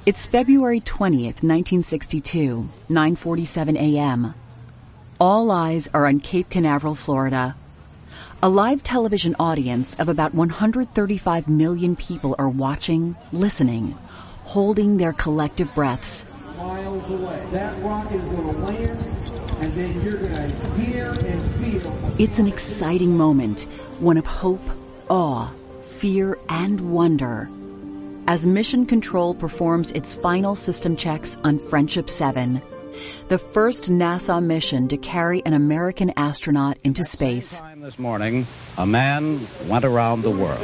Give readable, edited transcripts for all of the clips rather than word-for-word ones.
It's February 20th, 1962, 9:47 a.m. All eyes are on Cape Canaveral, Florida. A live television audience of about 135 million people are watching, listening, holding their collective breaths. Miles away. That rock is going to land, and then you're going to hear and feel. It's an exciting moment, one of hope, awe, fear, and wonder. As Mission Control performs its final system checks on Friendship 7, the first NASA mission to carry an American astronaut into space. This morning, a man went around the world.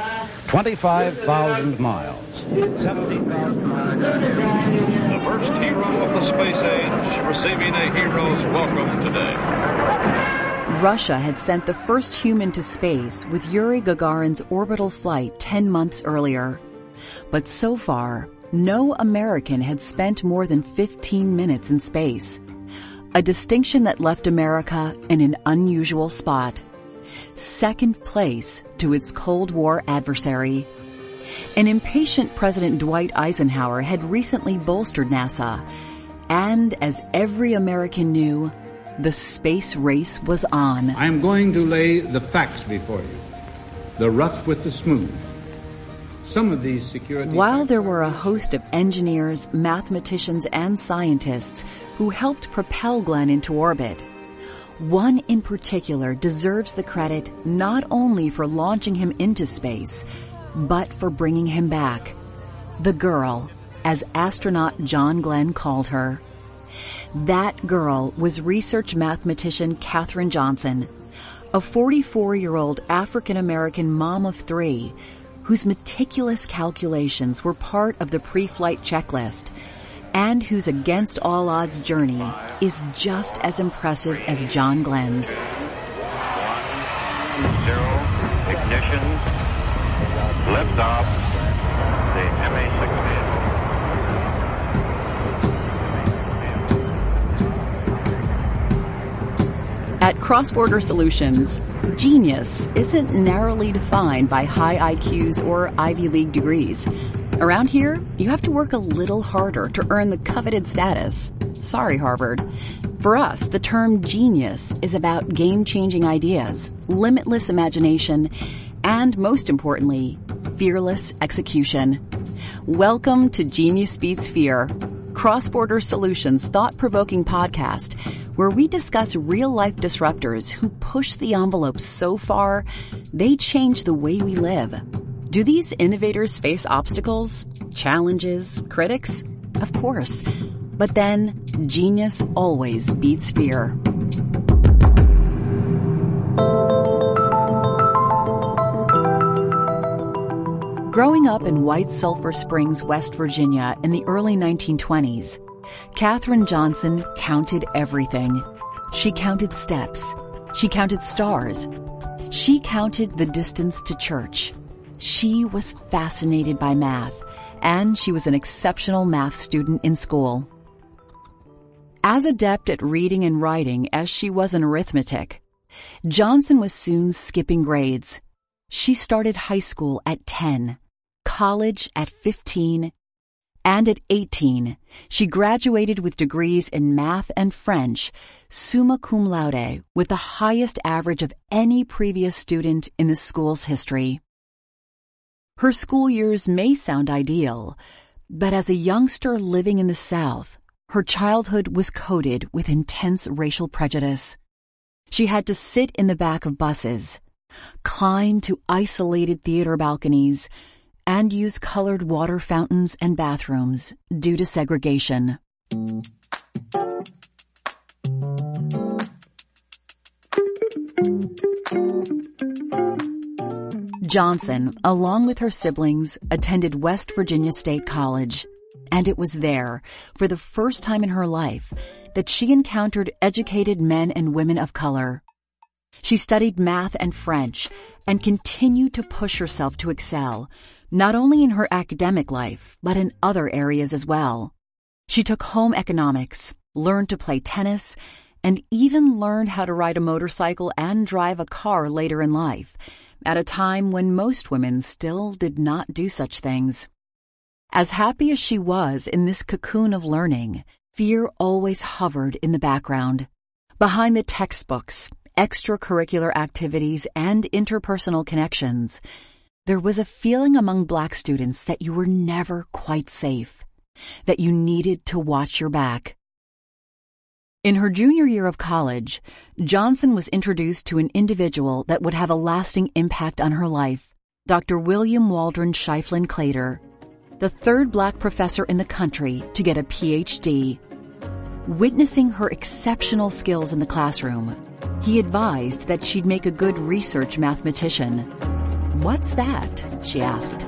25,000 miles. 70,000 miles. The first hero of the space age, receiving a hero's welcome today. Russia had sent the first human to space with Yuri Gagarin's orbital flight 10 months earlier. But so far, no American had spent more than 15 minutes in space, a distinction that left America in an unusual spot, second place to its Cold War adversary. An impatient President Dwight Eisenhower had recently bolstered NASA, and as every American knew, the space race was on. I am going to lay the facts before you, the rough with the smooth. Some of these security... While there were a host of engineers, mathematicians, and scientists who helped propel Glenn into orbit, one in particular deserves the credit not only for launching him into space, but for bringing him back. The girl, as astronaut John Glenn called her. That girl was research mathematician Katherine Johnson, a 44-year-old African-American mom of 3 whose meticulous calculations were part of the pre-flight checklist and whose against-all-odds journey is just as impressive as John Glenn's. 1, 0, ignition, liftoff, the MA-6. At Cross-Border Solutions, genius isn't narrowly defined by high IQs or Ivy League degrees. Around here, you have to work a little harder to earn the coveted status. Sorry, Harvard. For us, the term genius is about game-changing ideas, limitless imagination, and most importantly, fearless execution. Welcome to Genius Beats Fear, Cross-Border Solutions' thought-provoking podcast, where we discuss real-life disruptors who push the envelope so far, they change the way we live. Do these innovators face obstacles, challenges, critics? Of course. But then, genius always beats fear. Growing up in White Sulphur Springs, West Virginia in the early 1920s, Katherine Johnson counted everything. She counted steps. She counted stars. She counted the distance to church. She was fascinated by math, and she was an exceptional math student in school. As adept at reading and writing as she was in arithmetic, Johnson was soon skipping grades. She started high school at 10, college at 15, and at 18, she graduated with degrees in math and French, summa cum laude, with the highest average of any previous student in the school's history. Her school years may sound ideal, but as a youngster living in the South, her childhood was coated with intense racial prejudice. She had to sit in the back of buses, climb to isolated theater balconies, and use colored water fountains and bathrooms due to segregation. Johnson, along with her siblings, attended West Virginia State College, and it was there, for the first time in her life, that she encountered educated men and women of color. She studied math and French and continued to push herself to excel, not only in her academic life, but in other areas as well. She took home economics, learned to play tennis, and even learned how to ride a motorcycle and drive a car later in life, at a time when most women still did not do such things. As happy as she was in this cocoon of learning, fear always hovered in the background. Behind the textbooks, extracurricular activities, and interpersonal connections, there was a feeling among Black students that you were never quite safe, that you needed to watch your back. In her junior year of college, Johnson was introduced to an individual that would have a lasting impact on her life, Dr. William Waldron Shiflin Claytor, the third Black professor in the country to get a Ph.D. Witnessing her exceptional skills in the classroom, he advised that she'd make a good research mathematician. "What's that?" she asked.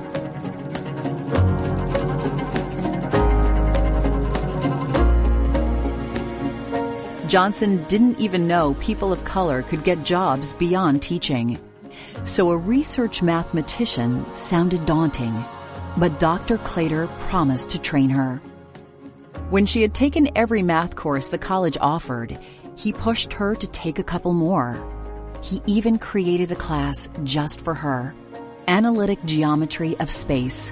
Johnson didn't even know people of color could get jobs beyond teaching. So a research mathematician sounded daunting, but Dr. Claytor promised to train her. When she had taken every math course the college offered, he pushed her to take a couple more. He even created a class just for her, Analytic Geometry of Space.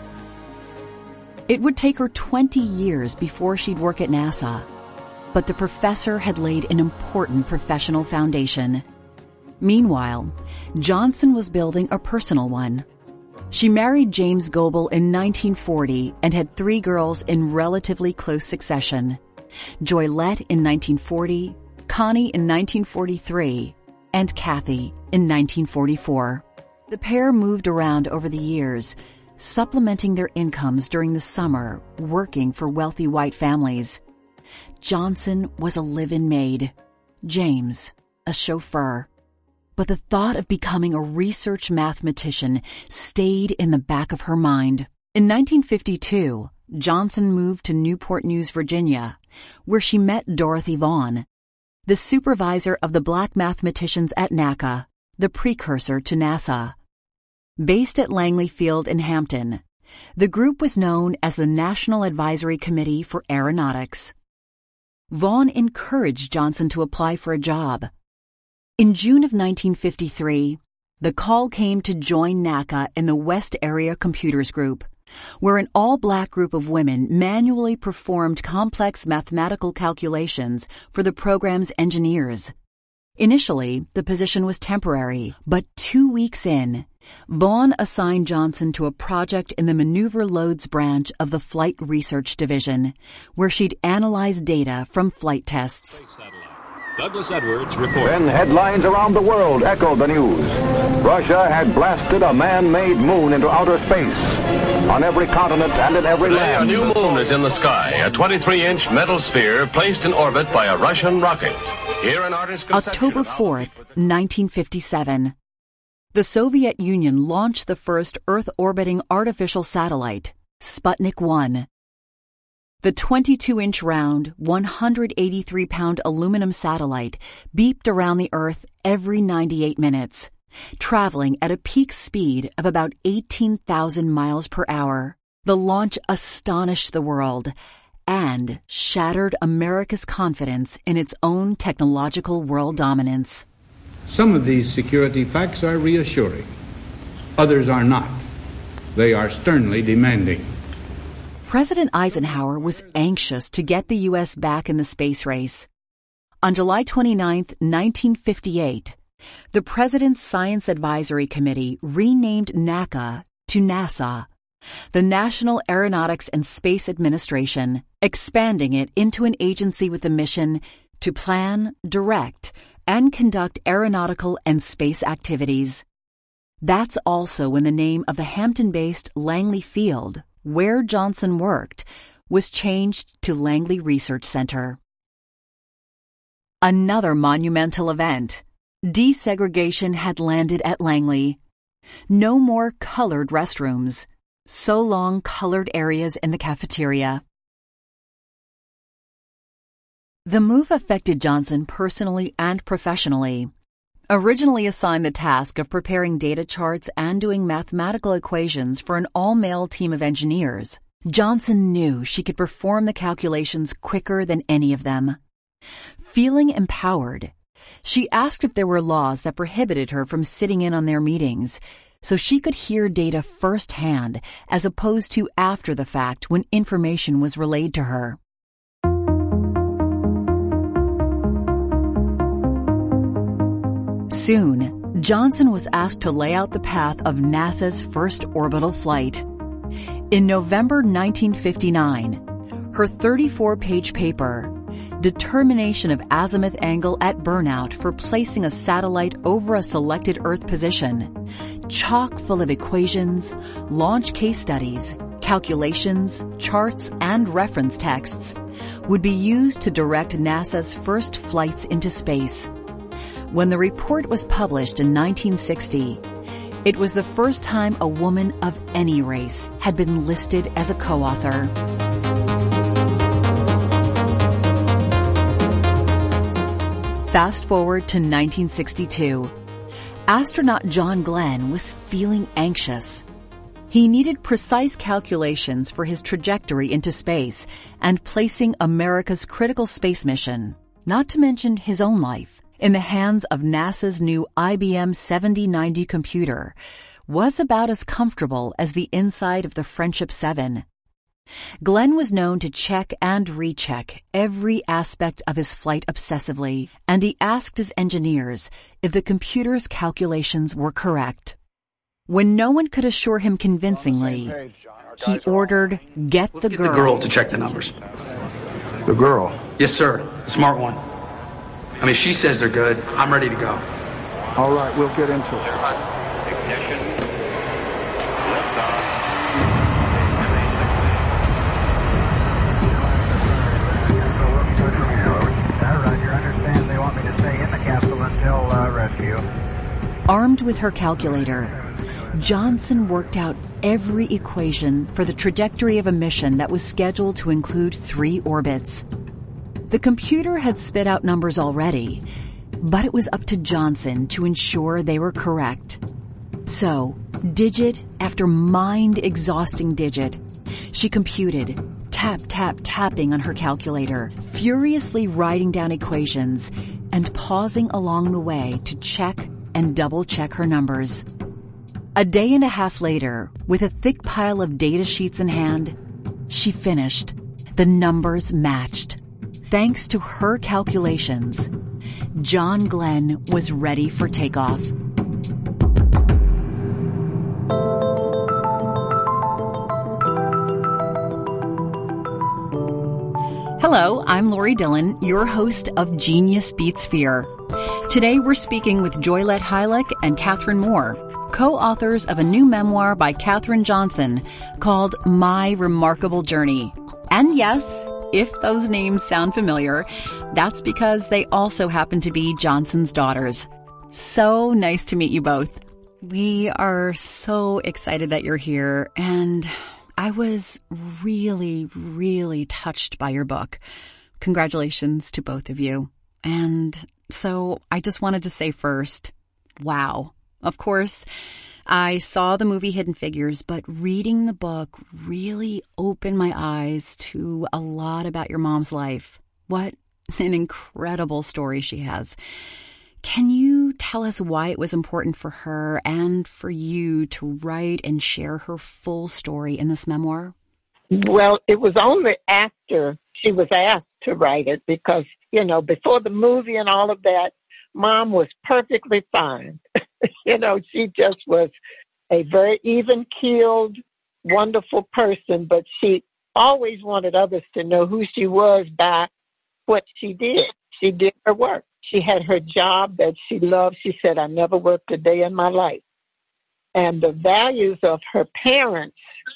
It would take her 20 years before she'd work at NASA, but the professor had laid an important professional foundation. Meanwhile, Johnson was building a personal one. She married James Goebel in 1940 and had 3 girls in relatively close succession: Joylette in 1940, Connie in 1943, and Kathy in 1944. The pair moved around over the years, supplementing their incomes during the summer, working for wealthy white families. Johnson was a live-in maid, James a chauffeur. But the thought of becoming a research mathematician stayed in the back of her mind. In 1952, Johnson moved to Newport News, Virginia, where she met Dorothy Vaughan, the supervisor of the Black mathematicians at NACA, the precursor to NASA. Based at Langley Field in Hampton, the group was known as the National Advisory Committee for Aeronautics. Vaughan encouraged Johnson to apply for a job. In June of 1953, the call came to join NACA in the West Area Computers Group, where an all-Black group of women manually performed complex mathematical calculations for the program's engineers. Initially, the position was temporary, but 2 weeks in, Vaughan assigned Johnson to a project in the Maneuver Loads branch of the Flight Research Division, where she'd analyze data from flight tests. Douglas Edwards reports. Then headlines around the world echoed the news. Russia had blasted a man-made moon into outer space. On every continent and in every Today, land. a new moon is in the sky, a 23-inch metal sphere placed in orbit by a Russian rocket. Here an artist's conception October 4th, 1957. The Soviet Union launched the first Earth-orbiting artificial satellite, Sputnik 1. The 22-inch round, 183-pound aluminum satellite beeped around the Earth every 98 minutes, traveling at a peak speed of about 18,000 miles per hour. The launch astonished the world and shattered America's confidence in its own technological world dominance. Some of these security facts are reassuring. Others are not. They are sternly demanding. President Eisenhower was anxious to get the U.S. back in the space race. On July 29, 1958, the President's Science Advisory Committee renamed NACA to NASA, the National Aeronautics and Space Administration, expanding it into an agency with the mission to plan, direct, and conduct aeronautical and space activities. That's also when the name of the Hampton-based Langley Field, where Johnson worked, was changed to Langley Research Center. Another monumental event. Desegregation had landed at Langley. No more colored restrooms. So long colored areas in the cafeteria. The move affected Johnson personally and professionally. Originally assigned the task of preparing data charts and doing mathematical equations for an all-male team of engineers, Johnson knew she could perform the calculations quicker than any of them. Feeling empowered, she asked if there were laws that prohibited her from sitting in on their meetings, so she could hear data firsthand as opposed to after the fact when information was relayed to her. Soon, Johnson was asked to lay out the path of NASA's first orbital flight. In November 1959, her 34-page paper, Determination of Azimuth Angle at Burnout for Placing a Satellite Over a Selected Earth Position, chock full of equations, launch case studies, calculations, charts, and reference texts, would be used to direct NASA's first flights into space. When the report was published in 1960, it was the first time a woman of any race had been listed as a co-author. Fast forward to 1962. Astronaut John Glenn was feeling anxious. He needed precise calculations for his trajectory into space and placing America's critical space mission, not to mention his own life, in the hands of NASA's new IBM 7090 computer, was about as comfortable as the inside of the Friendship 7. Glenn was known to check and recheck every aspect of his flight obsessively, and he asked his engineers if the computer's calculations were correct. When no one could assure him convincingly, he ordered, "Get the girl." Get the girl to check the numbers. The girl? Yes, sir. The smart one. I mean, she says they're good. I'm ready to go. All right, we'll get into it. Ignition. Liftoff. Roger, understand they want me to stay in the capsule until rescue. Armed with her calculator, Johnson worked out every equation for the trajectory of a mission that was scheduled to include 3 orbits. The computer had spit out numbers already, but it was up to Johnson to ensure they were correct. So, digit after mind-exhausting digit, she computed, tap, tap, tapping on her calculator, furiously writing down equations and pausing along the way to check and double-check her numbers. A day and a half later, with a thick pile of data sheets in hand, she finished. The numbers matched. Thanks to her calculations, John Glenn was ready for takeoff. Hello, I'm Lori Dillon, your host of Genius Beats Fear. Today we're speaking with Joylette Heilich and Catherine Moore, co-authors of a new memoir by Katherine Johnson called My Remarkable Journey. And yes, if those names sound familiar, that's because they also happen to be Johnson's daughters. So nice to meet you both. We are so excited that you're here, and I was really, really touched by your book. Congratulations to both of you. And so I just wanted to say first, wow. Of course, I saw the movie Hidden Figures, but reading the book really opened my eyes to a lot about your mom's life. What an incredible story she has. Can you tell us why it was important for her and for you to write and share her full story in this memoir? Well, it was only after she was asked to write it because, before the movie and all of that, Mom was perfectly fine. She just was a very even-keeled, wonderful person, but she always wanted others to know who she was by what she did. She did her work. She had her job that she loved. She said, "I never worked a day in my life." And the values of her parents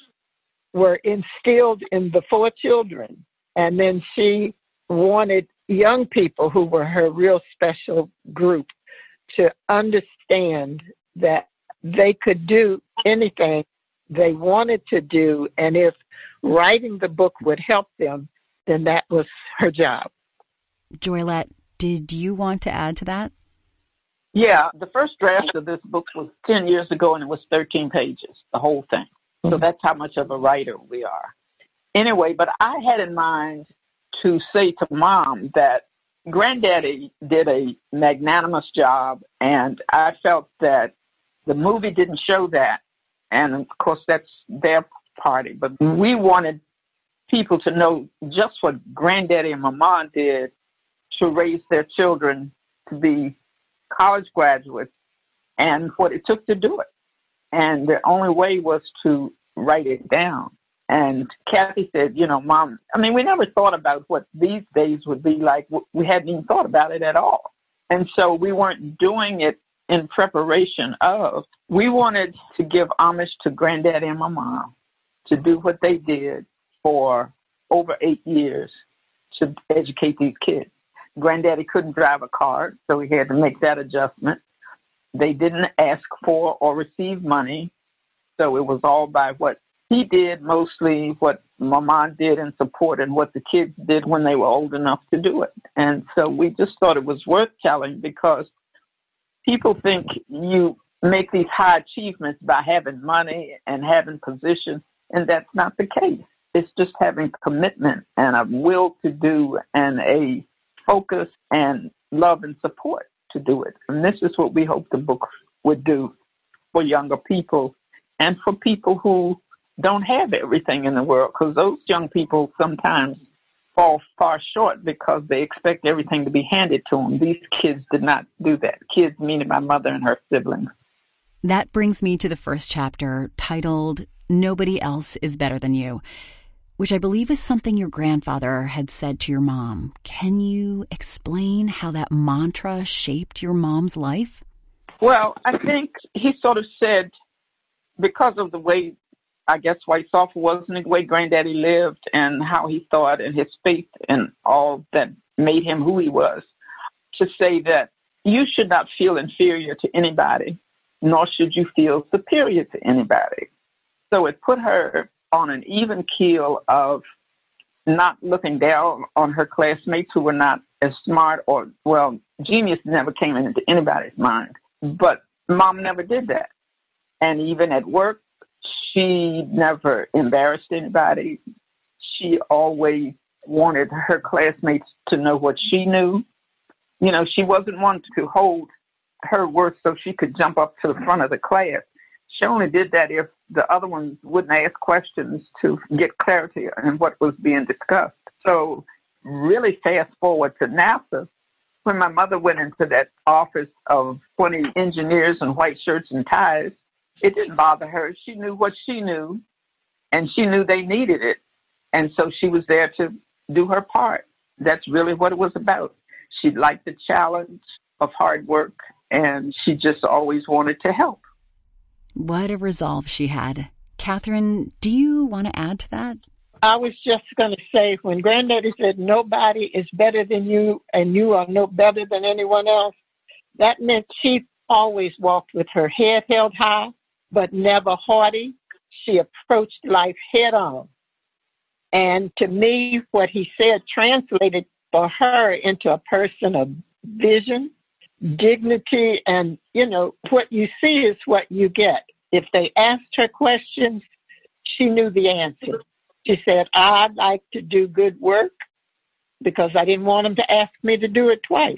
were instilled in the 4 children. And then she wanted young people who were her real special group to understand that they could do anything they wanted to do. And if writing the book would help them, then that was her job. Joylette, did you want to add to that? Yeah, the first draft of this book was 10 years ago, and it was 13 pages, the whole thing. So that's how much of a writer we are. Anyway, but I had in mind to say to Mom that Granddaddy did a magnanimous job, and I felt that The movie didn't show that. And, of course, that's their party. But we wanted people to know just what Granddaddy and Mama did to raise their children to be college graduates and what it took to do it. And the only way was to write it down. And Kathy said, you know, Mom, I mean, we never thought about what these days would be like. We hadn't even thought about it at all. And so we weren't doing it in preparation of. We wanted to give homage to Granddaddy and Mama to do what they did for over 8 years to educate these kids. Granddaddy couldn't drive a car, so he had to make that adjustment. They didn't ask for or receive money, so it was all by what he did, mostly what Mama did in support and what the kids did when they were old enough to do it. And so we just thought it was worth telling because people think you make these high achievements by having money and having position, and that's not the case. It's just having commitment and a will to do and a focus and love and support to do it. And this is what we hope the book would do for younger people and for people who don't have everything in the world, because those young people sometimes fall far short because they expect everything to be handed to them. These kids did not do that. Kids, meaning my mother and her siblings. That brings me to the first chapter, titled Nobody Else is Better Than You, which I believe is something your grandfather had said to your mom. Can you explain how that mantra shaped your mom's life? Well, I think he sort of said, because of the way, I guess, White Sulphur was and the way Granddaddy lived and how he thought and his faith and all that made him who he was, to say that you should not feel inferior to anybody, nor should you feel superior to anybody. So it put her on an even keel of not looking down on her classmates who were not as smart or, well, genius never came into anybody's mind. But Mom never did that. And even at work, she never embarrassed anybody. She always wanted her classmates to know what she knew. You know, she wasn't one to hold her worth so she could jump up to the front of the class. She only did that if the other ones wouldn't ask questions to get clarity on what was being discussed. So really fast forward to NASA, when my mother went into that office of 20 engineers in white shirts and ties, it didn't bother her. She knew what she knew, and she knew they needed it. And so she was there to do her part. That's really what it was about. She liked the challenge of hard work, and she just always wanted to help. What a resolve she had. Catherine, do you want to add to that? I was just going to say, when Granddaddy said nobody is better than you and you are no better than anyone else, that meant she always walked with her head held high, but never haughty. She approached life head on. And to me, what he said translated for her into a person of vision, dignity, and, you know, what you see is what you get. If they asked her questions, she knew the answer. She said, I'd like to do good work because I didn't want them to ask me to do it twice.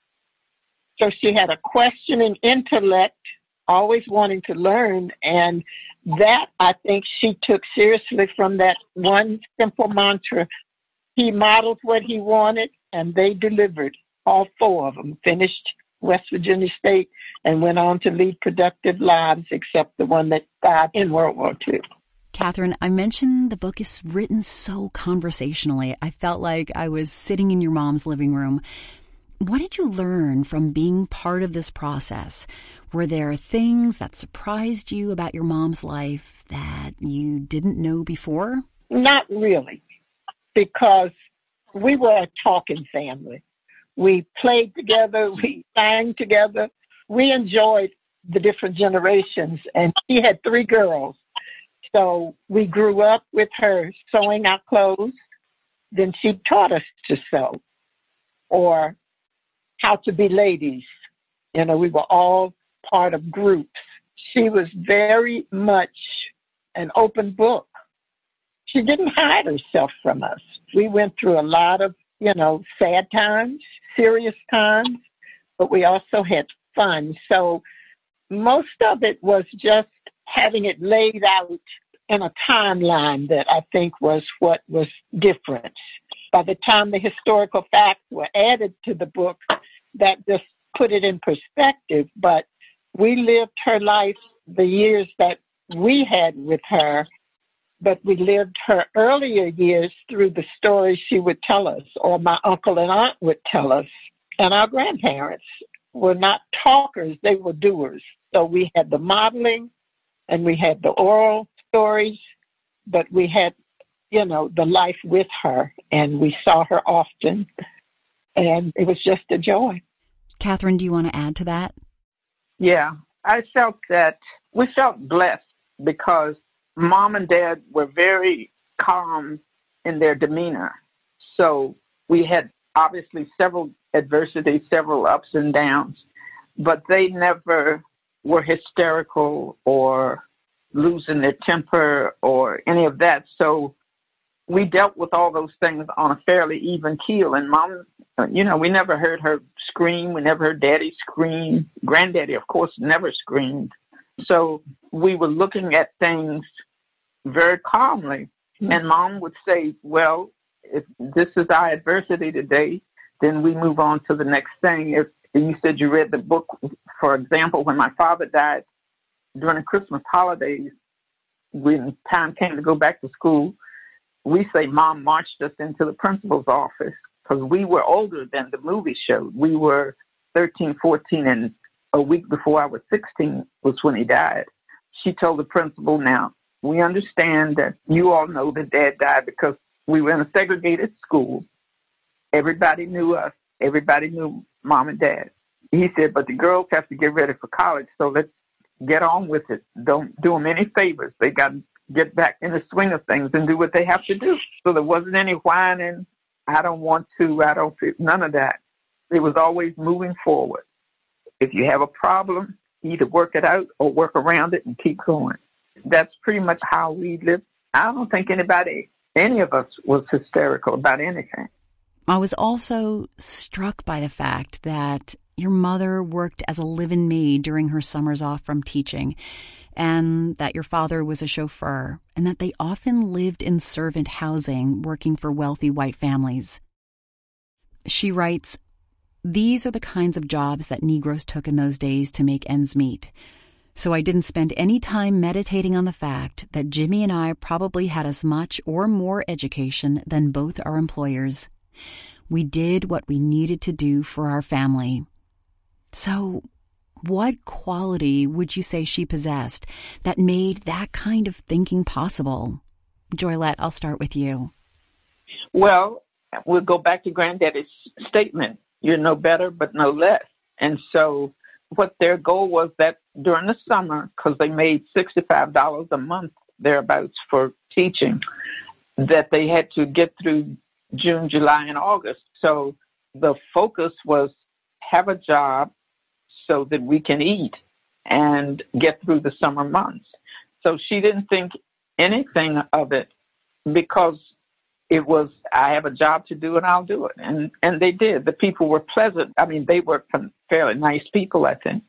So she had a questioning intellect, always wanting to learn, and that I think she took seriously from that one simple mantra. He modeled what he wanted, and they delivered. All four of them finished West Virginia State and went on to lead productive lives, except the one that died in World War II. Catherine, I mentioned the book is written so conversationally. I felt like I was sitting in your mom's living room. What did you learn from being part of this process? Were there things that surprised you about your mom's life that you didn't know before? Not really, because we were a talking family. We played together, we sang together, we enjoyed the different generations, and she had 3 girls. So we grew up with her sewing our clothes. Then she taught us to sew or how to be ladies. You know, we were all part of groups. She was very much an open book. She didn't hide herself from us. We went through a lot of, you know, sad times, serious times, but we also had fun. So most of it was just having it laid out in a timeline that I think was what was different. By the time the historical facts were added to the book, that just put it in perspective. But we lived her life the years that we had with her, but we lived her earlier years through the stories she would tell us, or my uncle and aunt would tell us. And our grandparents were not talkers, they were doers. So we had the modeling and we had the oral stories, but we had, the life with her, and we saw her often, and it was just a joy. Catherine, do you want to add to that? Yeah, I felt that we felt blessed because Mom and Dad were very calm in their demeanor. So we had obviously several adversities, several ups and downs, but they never were hysterical or losing their temper or any of that. So we dealt with all those things on a fairly even keel. And Mom, we never heard her scream. We never heard Daddy scream. Granddaddy, of course, never screamed. So we were looking at things very calmly. And Mom would say, well, if this is our adversity today, then we move on to the next thing. If you said you read the book, for example, when my father died during the Christmas holidays, when time came to go back to school, we say Mom marched us into the principal's office because we were older than the movie showed. We were 13, 14, and a week before I was 16 was when he died. She told the principal, now, we understand that you all know that Dad died because we were in a segregated school. Everybody knew us. Everybody knew Mom and Dad. He said, but the girls have to get ready for college, so let's get on with it. Don't do them any favors. They got to get back in the swing of things and do what they have to do. So there wasn't any whining. I don't want to. I don't feel, none of that. It was always moving forward. If you have a problem, either work it out or work around it and keep going. That's pretty much how we lived. I don't think any of us was hysterical about anything. I was also struck by the fact that your mother worked as a live-in maid during her summers off from teaching, and that your father was a chauffeur, and that they often lived in servant housing working for wealthy white families. She writes, "These are the kinds of jobs that Negroes took in those days to make ends meet. So I didn't spend any time meditating on the fact that Jimmy and I probably had as much or more education than both our employers. We did what we needed to do for our family." So what quality would you say she possessed that made that kind of thinking possible? Joylette, I'll start with you. Well, we'll go back to Granddaddy's statement, you're no better but no less. And so what their goal was that during the summer, because they made $65 a month, thereabouts, for teaching, that they had to get through June, July, and August. So the focus was have a job so that we can eat and get through the summer months. So she didn't think anything of it because it was, I have a job to do and I'll do it. And they did. The people were pleasant. I mean, they were fairly nice people, I think.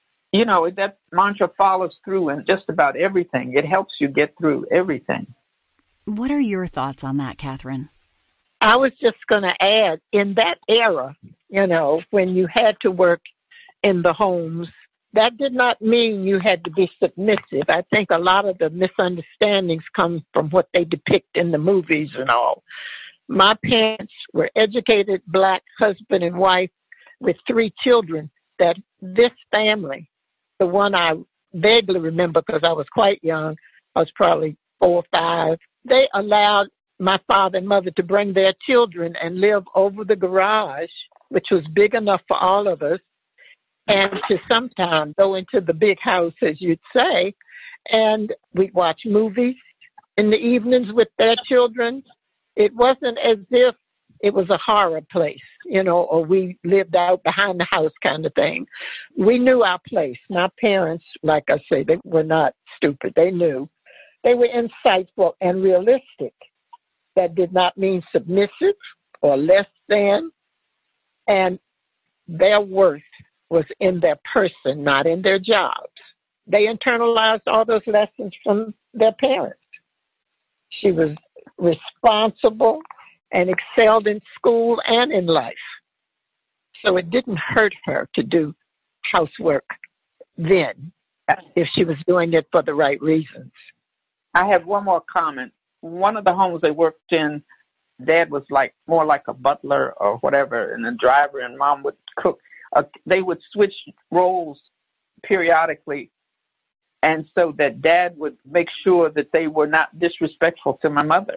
That mantra follows through in just about everything. It helps you get through everything. What are your thoughts on that, Catherine? I was just going to add, in that era, when you had to work in the homes, that did not mean you had to be submissive. I think a lot of the misunderstandings come from what they depict in the movies and all. My parents were educated Black husband and wife with 3 children, that this family, the one I vaguely remember because I was quite young, I was probably 4 or 5, they allowed my father and mother to bring their children and live over the garage, which was big enough for all of us, and to sometimes go into the big house, as you'd say, and we'd watch movies in the evenings with their children. It wasn't as if it was a horror place, or we lived out behind the house kind of thing. We knew our place. My parents, like I say, they were not stupid. They knew. They were insightful and realistic. That did not mean submissive or less than. And their worth was in their person, not in their jobs. They internalized all those lessons from their parents. She was responsible and excelled in school and in life. So it didn't hurt her to do housework then, if she was doing it for the right reasons. I have one more comment. One of the homes they worked in, Dad was more like a butler or whatever, and a driver, and Mom would cook. They would switch roles periodically, and so that Dad would make sure that they were not disrespectful to my mother.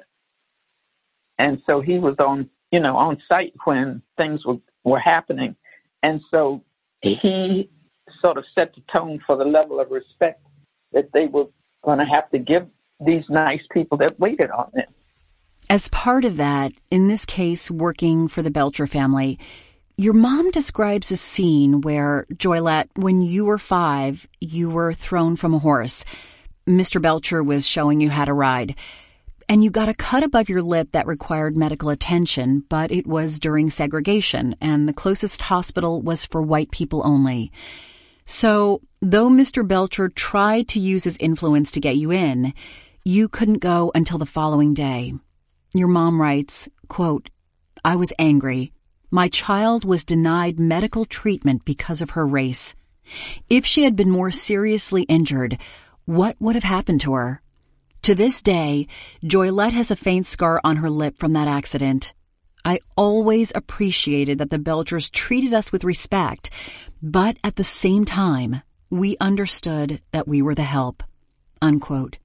And so he was on site when things were happening, and so he sort of set the tone for the level of respect that they were going to have to give these nice people that waited on them. As part of that, in this case, working for the Belcher family, your mom describes a scene where, Joylette, when you were 5, you were thrown from a horse. Mr. Belcher was showing you how to ride. And you got a cut above your lip that required medical attention, but it was during segregation, and the closest hospital was for white people only. So, though Mr. Belcher tried to use his influence to get you in, you couldn't go until the following day. Your mom writes, quote, "I was angry. My child was denied medical treatment because of her race. If she had been more seriously injured, what would have happened to her?" To this day, Joylette has a faint scar on her lip from that accident. I always appreciated that the Belchers treated us with respect, but at the same time, we understood that we were the help. Unquote.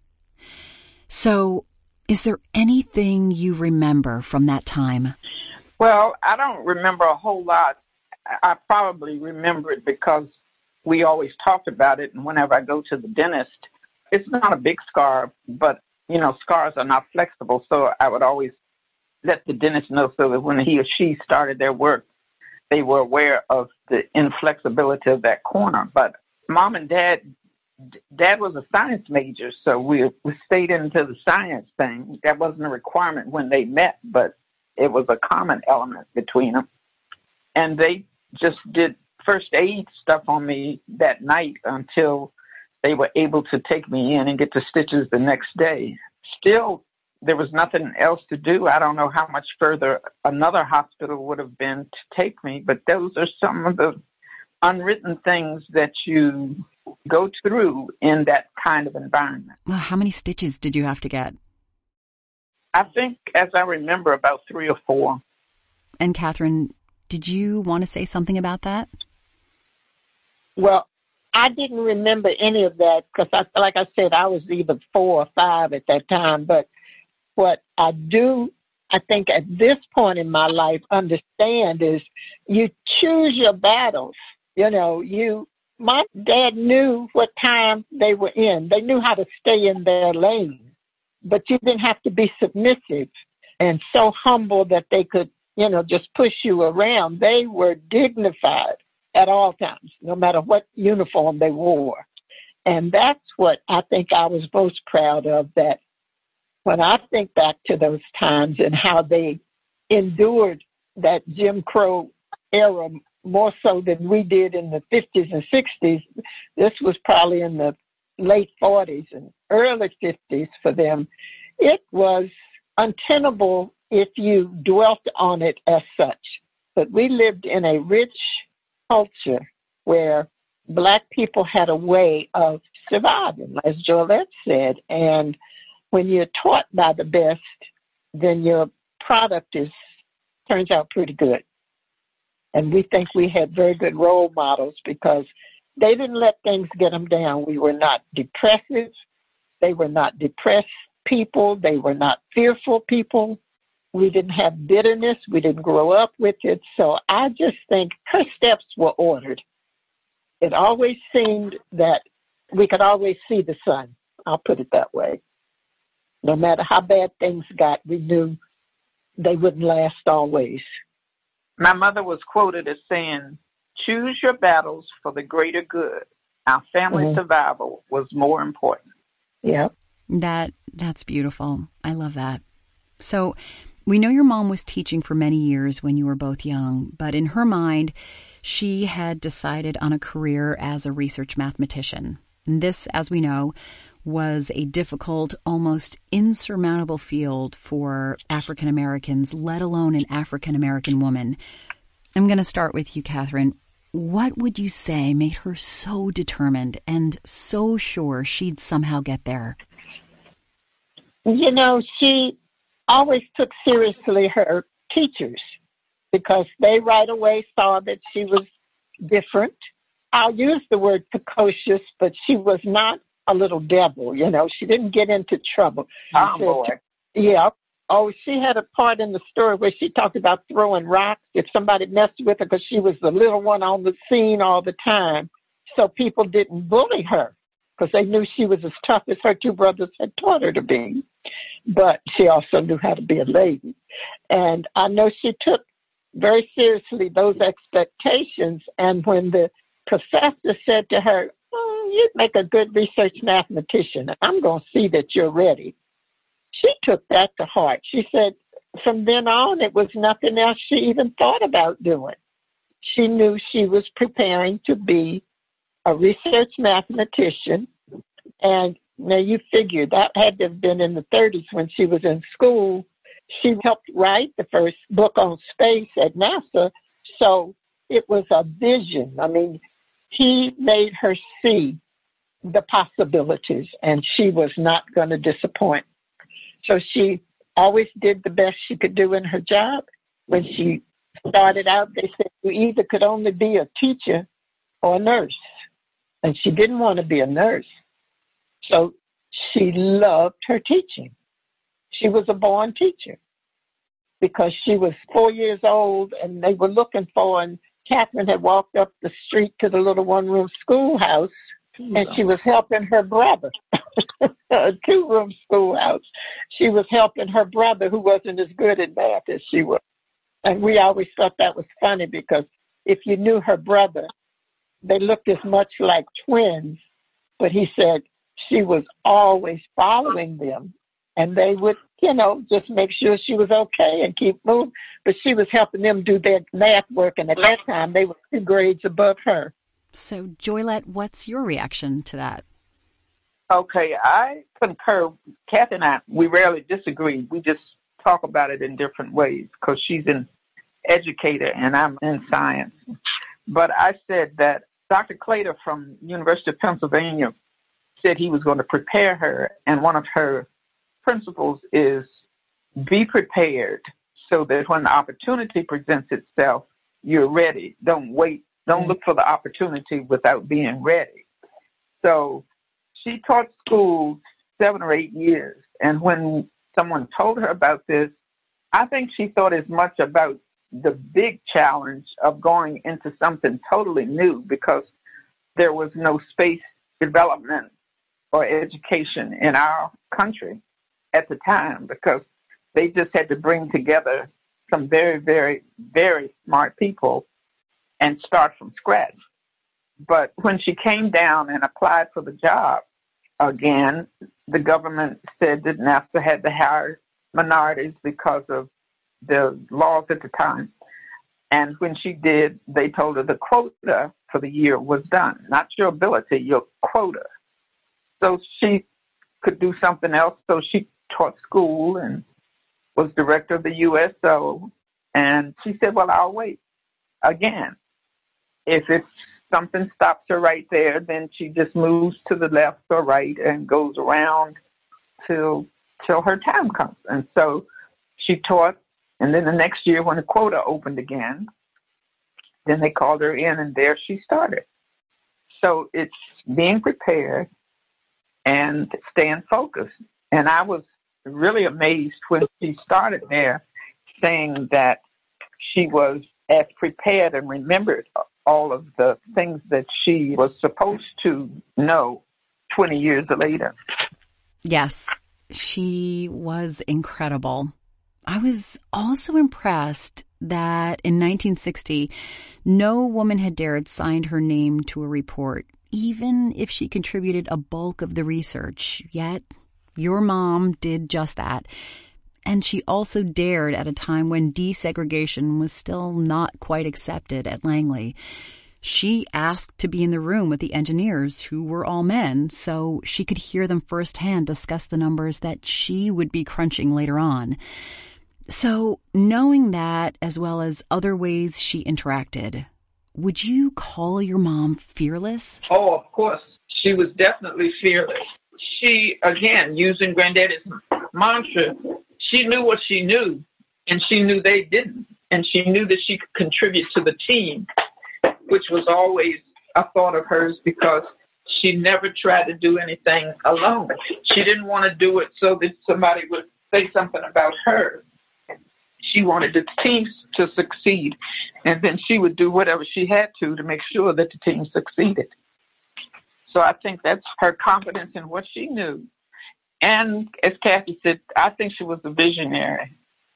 So, is there anything you remember from that time? Well, I don't remember a whole lot. I probably remember it because we always talked about it, and whenever I go to the dentist, it's not a big scar, but, scars are not flexible, so I would always let the dentist know so that when he or she started their work, they were aware of the inflexibility of that corner. But Mom and Dad was a science major, so we stayed into the science thing. That wasn't a requirement when they met, but it was a common element between them. And they just did first aid stuff on me that night until they were able to take me in and get the stitches the next day. Still, there was nothing else to do. I don't know how much further another hospital would have been to take me, but those are some of the unwritten things that you go through in that kind of environment. Well, how many stitches did you have to get? I think, as I remember, about 3 or 4. And Catherine, did you want to say something about that? Well, I didn't remember any of that because, like I said, I was either 4 or 5 at that time. But what I do, I think at this point in my life, understand is you choose your battles. My dad knew what time they were in. They knew how to stay in their lane. But you didn't have to be submissive and so humble that they could, just push you around. They were dignified at all times, no matter what uniform they wore. And that's what I think I was most proud of, that when I think back to those times and how they endured that Jim Crow era more so than we did in the 50s and 60s, this was probably in the late 40s and early 50s for them. It was untenable if you dwelt on it as such. But we lived in a rich culture where Black people had a way of surviving, as Joylette said. And when you're taught by the best, then your product turns out pretty good. And we think we had very good role models because they didn't let things get them down. We were not depressive. They were not depressed people. They were not fearful people. We didn't have bitterness. We didn't grow up with it. So I just think her steps were ordered. It always seemed that we could always see the sun. I'll put it that way. No matter how bad things got, we knew they wouldn't last always. My mother was quoted as saying, "Choose your battles for the greater good. Our family survival was more important." Yeah. That's beautiful. I love that. So we know your mom was teaching for many years when you were both young, but in her mind, She had decided on a career as a research mathematician. And this, as we know, was a difficult, almost insurmountable field for African Americans, let alone an African American woman. I'm going to start with you, Catherine. What would you say made her so determined and so sure she'd somehow get there? You know, she always took seriously her teachers because they right away saw that she was different. I'll use the word precocious, but she was not a little devil, you know. She didn't get into trouble. Tomboy. Yeah. Oh, she had a part in the story where she talked about throwing rocks if somebody messed with her because she was the little one on the scene all the time. So people didn't bully her because they knew she was as tough as her two brothers had taught her to be. But she also knew how to be a lady. And I know she took very seriously those expectations. And when the professor said to her, you'd make a good research mathematician, I'm going to see that you're ready, she took that to heart. She said from then on, it was nothing else she even thought about doing. She knew she was preparing to be a research mathematician. And now you figure that had to have been in the 30s when she was in school. She helped write the first book on space at NASA. So it was a vision. I mean, he made her see the possibilities, and she was not going to disappoint. So she always did the best she could do in her job. When she started out, they said you either could only be a teacher or a nurse. And she didn't want to be a nurse. So she loved her teaching. She was a born teacher because she was 4 years old and they were looking for her. And Catherine had walked up the street to the little one-room schoolhouse and she was helping her brother, a two-room schoolhouse. She was helping her brother who wasn't as good at math as she was. And we always thought that was funny because if you knew her brother, they looked as much like twins. But he said she was always following them and they would, you know, just make sure she was okay and keep moving. But she was helping them do their math work, and at that time they were 2 grades above her. So, Joylette, what's your reaction to that? Okay, I concur. Kathy and I, we rarely disagree. We just talk about it in different ways because she's an educator and I'm in science. But I said that Dr. Claytor from University of Pennsylvania said he was going to prepare her, and one of her principles is be prepared so that when the opportunity presents itself, you're ready. Don't wait. Don't look for the opportunity without being ready. So she taught school 7 or 8 years. And when someone told her about this, I think she thought as much about the big challenge of going into something totally new because there was no space development or education in our country at the time because they just had to bring together some very, very, very smart people and start from scratch. But when she came down and applied for the job, again, the government said that NASA had to hire minorities because of the laws at the time. And when she did, they told her the quota for the year was done. Not your ability, your quota. So she could do something else. So she taught school and was director of the USO. And she said, well, I'll wait. Again, if it's something stops her right there, then she just moves to the left or right and goes around till her time comes. And so she taught, and then the next year when the quota opened again, then they called her in, and there she started. So it's being prepared and staying focused. And I was really amazed when she started there, saying that she was as prepared and remembered all of the things that she was supposed to know 20 years later. Yes, she was incredible. I was also impressed that in 1960, no woman had dared sign her name to a report, even if she contributed a bulk of the research. Yet, your mom did just that. And she also dared at a time when desegregation was still not quite accepted at Langley. She asked to be in the room with the engineers, who were all men, so she could hear them firsthand discuss the numbers that she would be crunching later on. So, knowing that, as well as other ways she interacted, would you call your mom fearless? Oh, of course. She was definitely fearless. She, again, using Granddaddy's mantra, she knew what she knew, and she knew they didn't. And she knew that she could contribute to the team, which was always a thought of hers, because she never tried to do anything alone. She didn't want to do it so that somebody would say something about her. She wanted the team to succeed, and then she would do whatever she had to make sure that the team succeeded. So I think that's her confidence in what she knew. And as Kathy said, I think she was a visionary.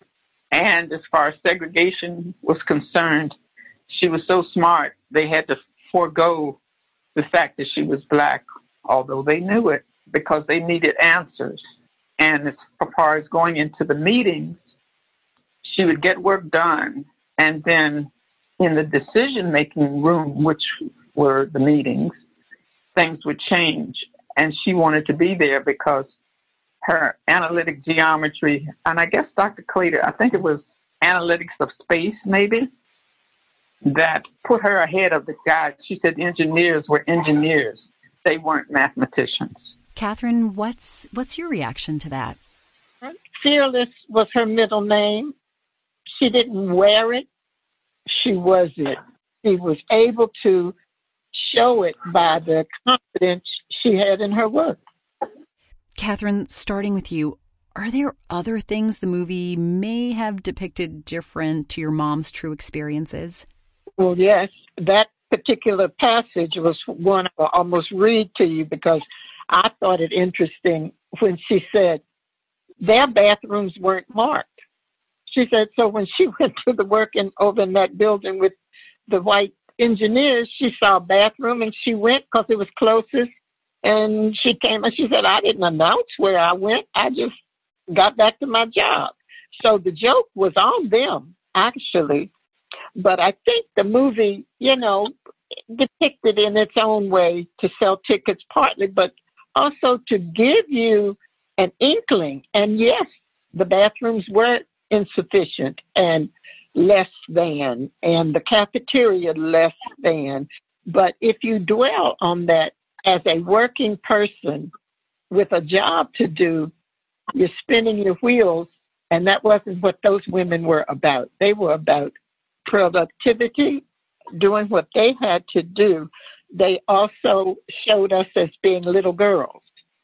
And as far as segregation was concerned, she was so smart, they had to forego the fact that she was black, although they knew it, because they needed answers. And as far as going into the meetings, she would get work done, and then in the decision-making room, which were the meetings, things would change. And she wanted to be there because her analytic geometry, and I guess Dr. Claytor, I think it was analytics of space maybe, that put her ahead of the guys. She said engineers were engineers. They weren't mathematicians. Catherine, what's your reaction to that? Fearless was her middle name. She didn't wear it. She was it. She was able to show it by the confidence she had in her work. Catherine, starting with you, are there other things the movie may have depicted different to your mom's true experiences? Well, yes. That particular passage was one I'll almost read to you, because I thought it interesting when she said their bathrooms weren't marked. She said, so when she went to the work over in that building with the white engineers, she saw a bathroom and she went because it was closest. And she came and she said, I didn't announce where I went. I just got back to my job. So the joke was on them, actually. But I think the movie, depicted in its own way to sell tickets partly, but also to give you an inkling. And yes, the bathrooms were insufficient and less than, and the cafeteria less than. But if you dwell on that as a working person with a job to do, you're spinning your wheels, and that wasn't what those women were about. They were about productivity, doing what they had to do. They also showed us as being little girls.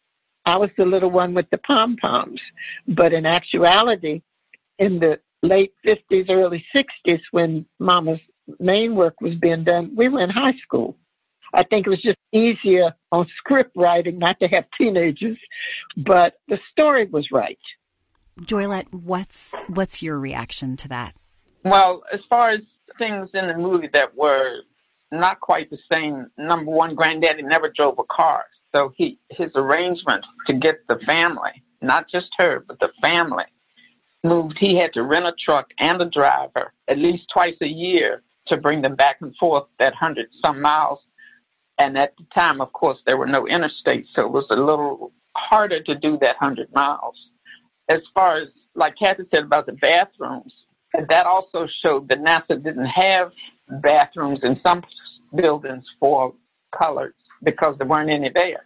I was the little one with the pom-poms, but in actuality, in the late 50s, early 60s, when Mama's main work was being done, we were in high school. I think it was just easier on script writing not to have teenagers, but the story was right. Joylette, what's your reaction to that? Well, as far as things in the movie that were not quite the same, number one, Granddaddy never drove a car. So his arrangement to get the family, not just her, but the family, moved. He had to rent a truck and a driver at least twice a year to bring them back and forth that 100-some miles. And at the time, of course, there were no interstates, so it was a little harder to do that 100 miles. As far as, like Kathy said about the bathrooms, that also showed that NASA didn't have bathrooms in some buildings for colors because there weren't any there.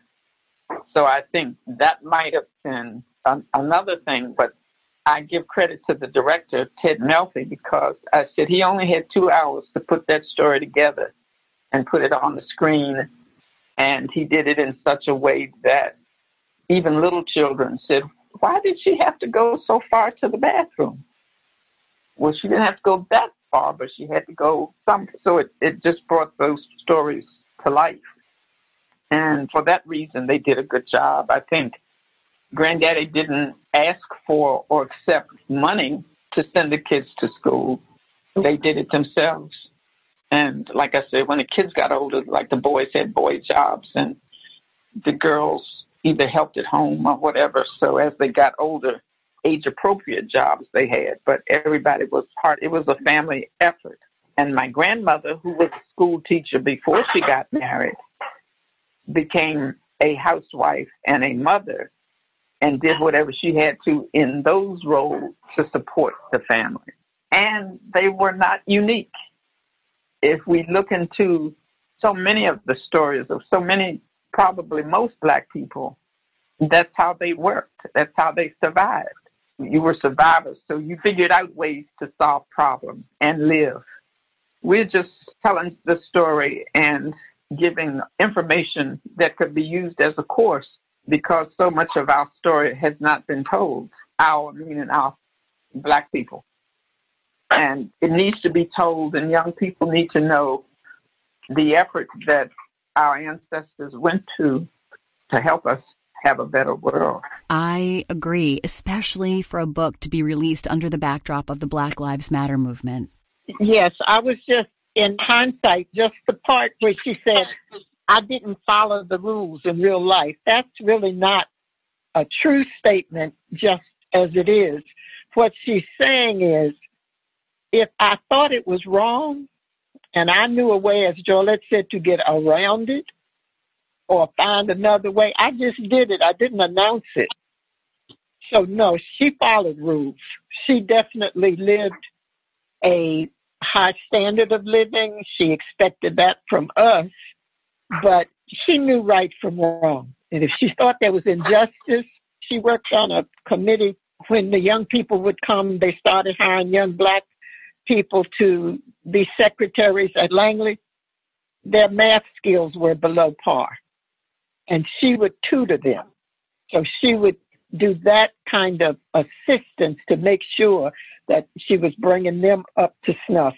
So I think that might have been another thing, but I give credit to the director, Ted Melfi, because I said he only had 2 hours to put that story together and put it on the screen, and he did it in such a way that even little children said, why did she have to go so far to the bathroom? Well, she didn't have to go that far, but she had to go some. So it just brought those stories to life. And for that reason, they did a good job. I think Granddaddy didn't ask for or accept money to send the kids to school. They did it themselves. And like I said, when the kids got older, like the boys had boy jobs and the girls either helped at home or whatever. So as they got older, age-appropriate jobs they had, but everybody was part. It was a family effort. And my grandmother, who was a school teacher before she got married, became a housewife and a mother and did whatever she had to in those roles to support the family. And they were not unique. If we look into so many of the stories of so many, probably most Black people, that's how they worked. That's how they survived. You were survivors, so you figured out ways to solve problems and live. We're just telling the story and giving information that could be used as a course because so much of our story has not been told, meaning our Black people. And it needs to be told, and young people need to know the effort that our ancestors went to help us have a better world. I agree, especially for a book to be released under the backdrop of the Black Lives Matter movement. Yes, I was just, in hindsight, just the part where she said, I didn't follow the rules in real life. That's really not a true statement, just as it is. What she's saying is, if I thought it was wrong, and I knew a way, as Jolette said, to get around it or find another way, I just did it. I didn't announce it. So, no, she followed rules. She definitely lived a high standard of living. She expected that from us, but she knew right from wrong. And if she thought there was injustice, she worked on a committee. When the young people would come, they started hiring young Black people to be secretaries at Langley. Their math skills were below par, and she would tutor them. So she would do that kind of assistance to make sure that she was bringing them up to snuff,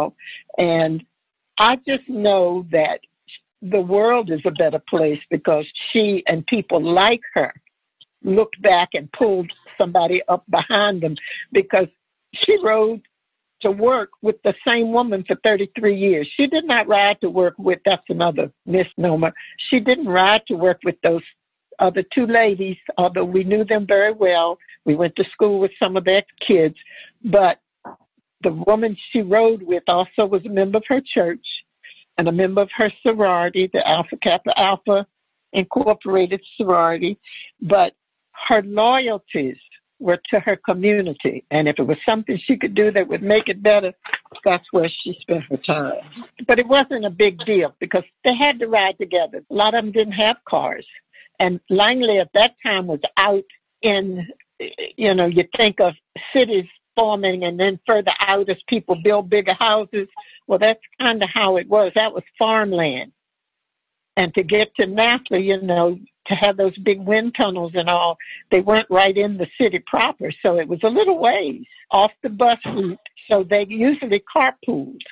And I just know that the world is a better place because she and people like her looked back and pulled somebody up behind them, because she rode to work with the same woman for 33 years. She did not ride to work with, that's another misnomer. She didn't ride to work with those other two ladies, although we knew them very well. We went to school with some of their kids. But the woman she rode with also was a member of her church and a member of her sorority, the Alpha Kappa Alpha Incorporated sorority. But her loyalties were to her community. And if it was something she could do that would make it better, that's where she spent her time. But it wasn't a big deal because they had to ride together. A lot of them didn't have cars. And Langley at that time was out in, you think of cities forming and then further out as people build bigger houses. Well, that's kind of how it was. That was farmland. And to get to NAFTA, to have those big wind tunnels and all, they weren't right in the city proper. So it was a little ways off the bus route. So they usually carpooled.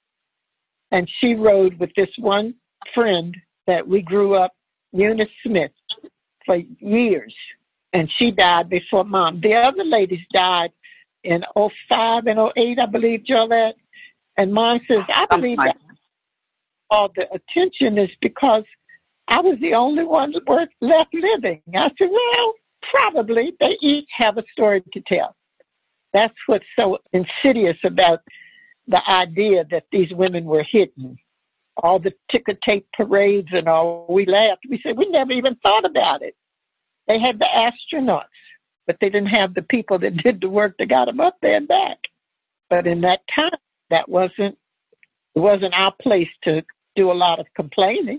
And she rode with this one friend that we grew up, Eunice Smith, for years. And she died before Mom. The other ladies died in 05 and 08, I believe, Jolette. And Mom says, I believe that all the attention is because I was the only one worth left living. I said, well, probably. They each have a story to tell. That's what's so insidious about the idea that these women were hidden. All the ticker tape parades and all, we laughed. We said, we never even thought about it. They had the astronauts, but they didn't have the people that did the work that got them up there and back. But in that time, it wasn't our place to do a lot of complaining.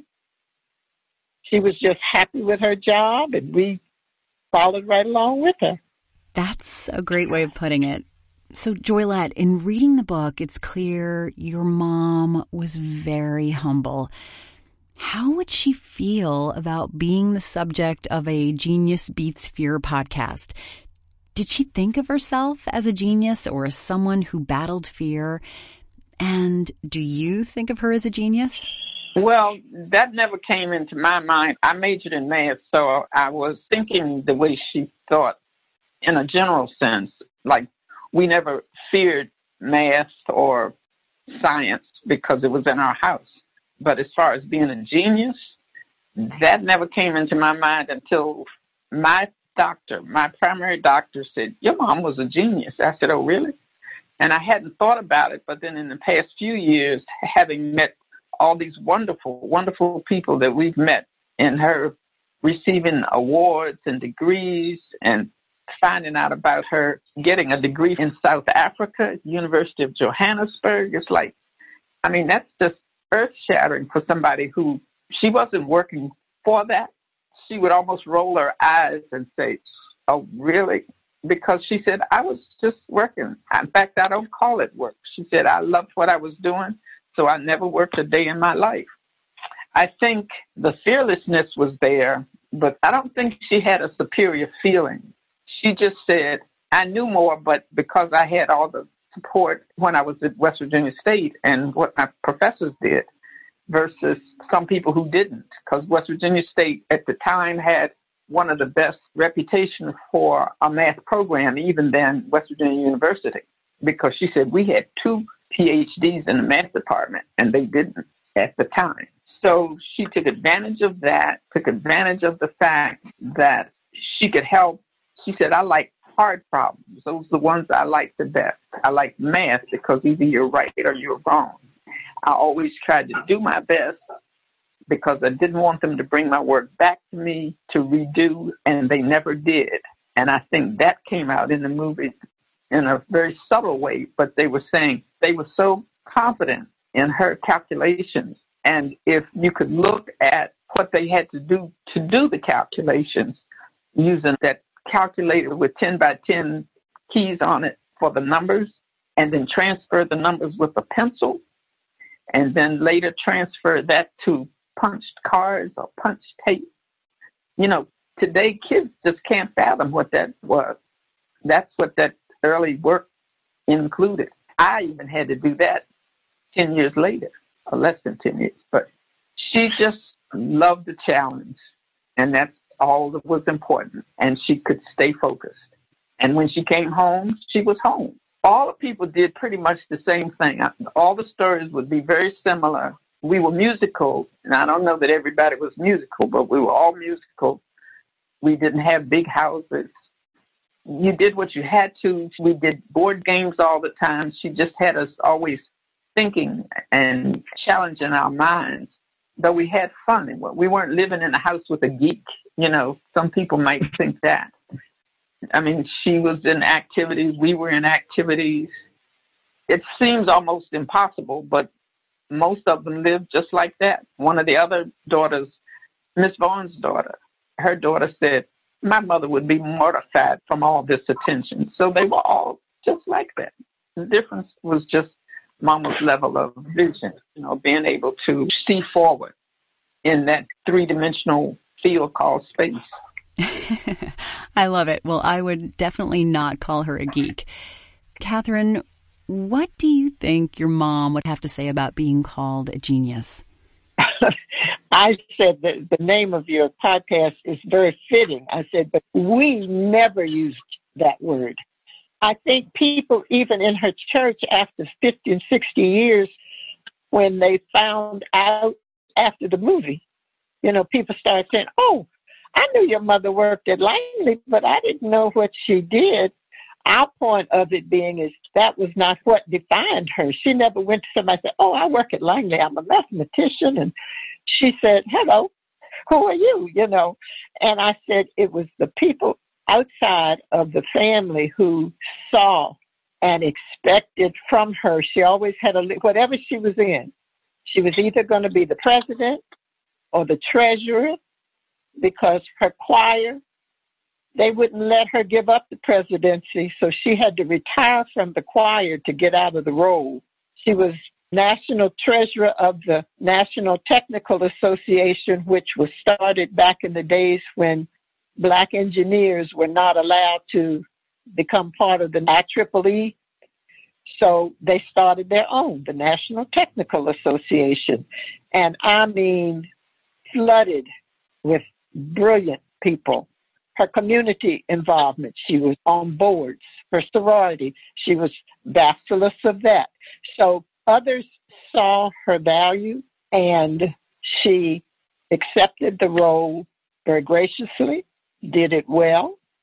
She was just happy with her job, and we followed right along with her. That's a great way of putting it. So, Joylette, in reading the book, it's clear your mom was very humble. How would she feel about being the subject of a Genius Beats Fear podcast? Did she think of herself as a genius or as someone who battled fear? And do you think of her as a genius? Well, that never came into my mind. I majored in math, so I was thinking the way she thought in a general sense. Like, we never feared math or science because it was in our house. But as far as being a genius, that never came into my mind until my doctor, my primary doctor, said, your mom was a genius. I said, oh, really? And I hadn't thought about it, but then in the past few years, having met all these wonderful, wonderful people that we've met, and her receiving awards and degrees, and finding out about her getting a degree in South Africa, University of Johannesburg, it's like, I mean, that's just earth-shattering for somebody who, she wasn't working for that. She would almost roll her eyes and say, oh, really? Because she said, I was just working. In fact, I don't call it work. She said, I loved what I was doing, so I never worked a day in my life. I think the fearlessness was there, but I don't think she had a superior feeling. She just said, I knew more, but because I had all the support when I was at West Virginia State and what my professors did, versus some people who didn't, because West Virginia State at the time had one of the best reputations for a math program, even than West Virginia University, because she said we had 2 PhDs in the math department, and they didn't at the time. So she took advantage of that, took advantage of the fact that she could help. She said, I like hard problems. Those are the ones I like the best. I like math because either you're right or you're wrong. I always tried to do my best because I didn't want them to bring my work back to me to redo, and they never did. And I think that came out in the movie in a very subtle way, but they were saying they were so confident in her calculations. And if you could look at what they had to do the calculations using that calculator with 10 by 10 keys on it for the numbers, and then transfer the numbers with a pencil, and then later transfer that to punched cards or punched tape. You know, today kids just can't fathom what that was. That's what that early work included. I even had to do that 10 years later, or less than 10 years. But she just loved the challenge, and that's all that was important. And she could stay focused. And when she came home, she was home. All the people did pretty much the same thing. All the stories would be very similar. We were musical, and I don't know that everybody was musical, but we were all musical. We didn't have big houses. You did what you had to. We did board games all the time. She just had us always thinking and challenging our minds, though we had fun. We weren't living in a house with a geek. You know, some people might think that. I mean, she was in activities. We were in activities. It seems almost impossible, but most of them lived just like that. One of the other daughters, Miss Vaughn's daughter, her daughter said, my mother would be mortified from all this attention. So they were all just like that. The difference was just Mama's level of vision, you know, being able to see forward in that 3-dimensional field called space. I love it. Well, I would definitely not call her a geek. Catherine, what do you think your mom would have to say about being called a genius? I said that the name of your podcast is very fitting. I said, but we never used that word. I think people, even in her church after 50 and 60 years, when they found out after the movie, you know, people started saying, oh, I knew your mother worked at Langley, but I didn't know what she did. Our point of it being is that was not what defined her. She never went to somebody and said, oh, I work at Langley. I'm a mathematician. And she said, hello, who are you? You know, and I said it was the people outside of the family who saw and expected from her. She always had whatever she was in. She was either going to be the president or the treasurer, because her choir, they wouldn't let her give up the presidency, so she had to retire from the choir to get out of the role. She was national treasurer of the National Technical Association, which was started back in the days when Black engineers were not allowed to become part of the IEEE. So they started their own, the National Technical Association. And I mean, flooded with brilliant people. Her community involvement, she was on boards. Her sorority, she was bacheloress of that. So others saw her value, and she accepted the role very graciously, did it well,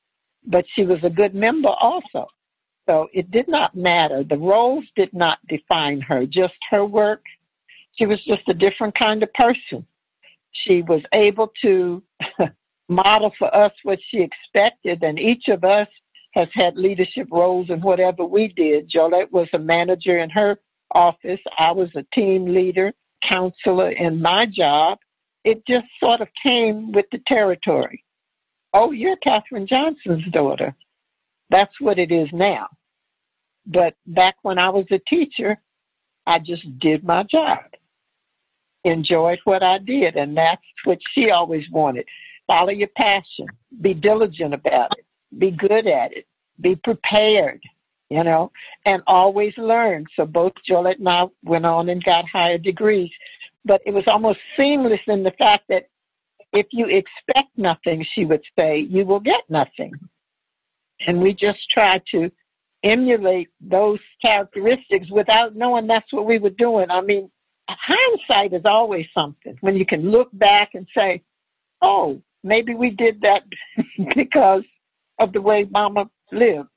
but she was a good member also. So it did not matter. The roles did not define her, just her work. She was just a different kind of person. She was able to model for us what she expected, and each of us has had leadership roles in whatever we did. Jolette was a manager in her office. I was a team leader, counselor in my job. It just sort of came with the territory. Oh, you're Katherine Johnson's daughter. That's what it is now. But back when I was a teacher, I just did my job, enjoyed what I did, and that's what she always wanted. Follow your passion. Be diligent about it. Be good at it. Be prepared, and always learn. So both Jolette and I went on and got higher degrees. But it was almost seamless in the fact that if you expect nothing, she would say, you will get nothing. And we just tried to emulate those characteristics without knowing that's what we were doing. I mean, hindsight is always something when you can look back and say, oh, maybe we did that because of the way Mama lived.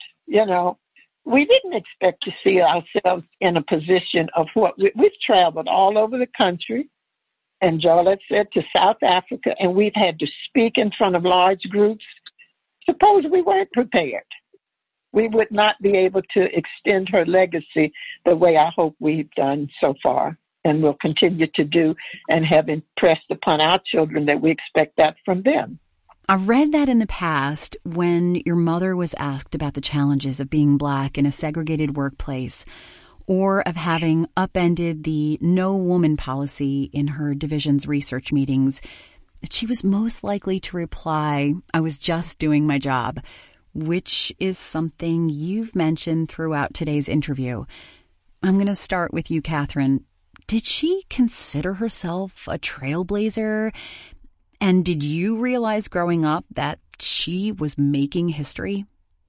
We didn't expect to see ourselves in a position of what we've traveled all over the country. And Jolette said to South Africa, and we've had to speak in front of large groups. Suppose we weren't prepared. We would not be able to extend her legacy the way I hope we've done so far and will continue to do, and have impressed upon our children that we expect that from them. I've read that in the past when your mother was asked about the challenges of being Black in a segregated workplace, or of having upended the no woman policy in her division's research meetings, she was most likely to reply, I was just doing my job, which is something you've mentioned throughout today's interview. I'm going to start with you, Katherine. Did she consider herself a trailblazer? And did you realize growing up that she was making history?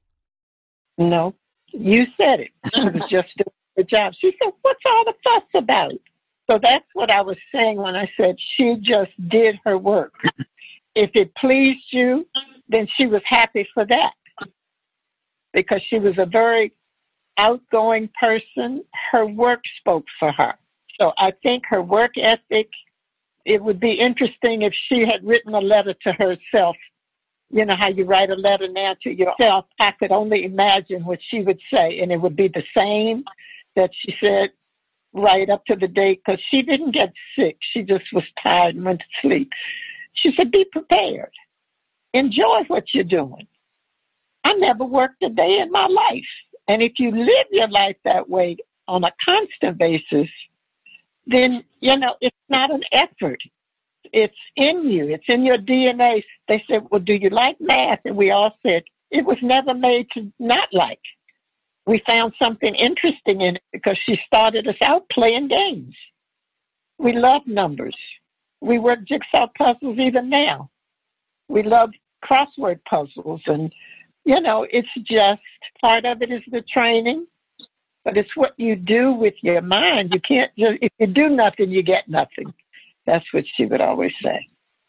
No, you said it. She was just doing her job. She said, what's all the fuss about? So that's what I was saying when I said she just did her work. If it pleased you, then she was happy for that, because she was a very outgoing person. Her work spoke for her. So I think her work ethic, it would be interesting if she had written a letter to herself. You know how you write a letter now to yourself? I could only imagine what she would say, and it would be the same that she said right up to the date, because she didn't get sick. She just was tired and went to sleep. She said, be prepared. Enjoy what you're doing. I never worked a day in my life. And if you live your life that way on a constant basis, then, it's not an effort. It's in you. It's in your DNA. They said, well, do you like math? And we all said, it was never made to not like. We found something interesting in it because she started us out playing games. We love numbers. We work jigsaw puzzles even now. We love crossword puzzles. And, it's just part of it is the training. But it's what you do with your mind. You can't just, if you do nothing, you get nothing. That's what she would always say.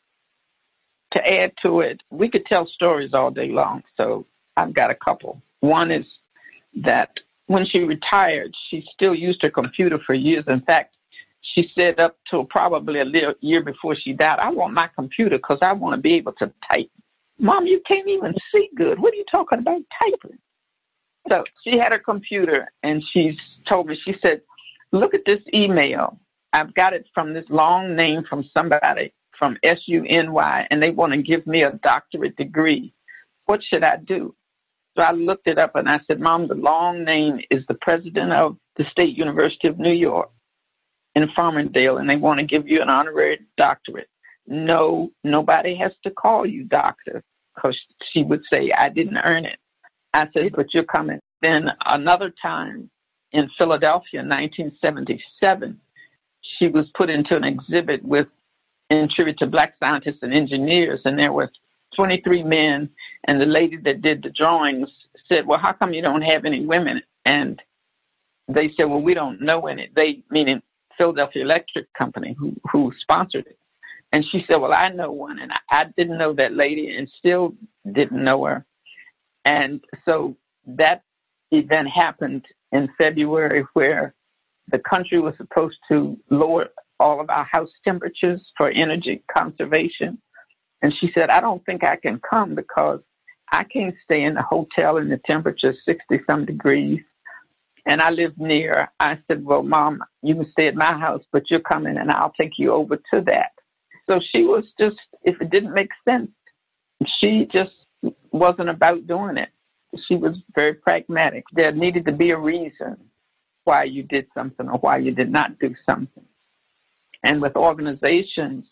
To add to it, we could tell stories all day long, so I've got a couple. One is that when she retired, she still used her computer for years. In fact, she said up till probably a year before she died, I want my computer because I want to be able to type. Mom, you can't even see good. What are you talking about typing? So she had her computer, and she told me, she said, look at this email. I've got it from this long name from somebody from SUNY, and they want to give me a doctorate degree. What should I do? So I looked it up, and I said, Mom, the long name is the president of the State University of New York in Farmingdale, and they want to give you an honorary doctorate. No, nobody has to call you doctor, because she would say, I didn't earn it. I said, but you're coming. Then another time in Philadelphia in 1977, she was put into an exhibit in tribute to Black scientists and engineers, and there were 23 men, and the lady that did the drawings said, well, how come you don't have any women? And they said, well, we don't know any. They, meaning Philadelphia Electric Company, who sponsored it. And she said, well, I know one, and I didn't know that lady and still didn't know her. And so that event happened in February, where the country was supposed to lower all of our house temperatures for energy conservation. And she said, I don't think I can come because I can't stay in the hotel and the temperature is 60-some degrees. And I live near. I said, well, Mom, you can stay at my house, but you're coming and I'll take you over to that. So she was just, if it didn't make sense, she just wasn't about doing it. She was very pragmatic. There needed to be a reason why you did something or why you did not do something. And with organizations,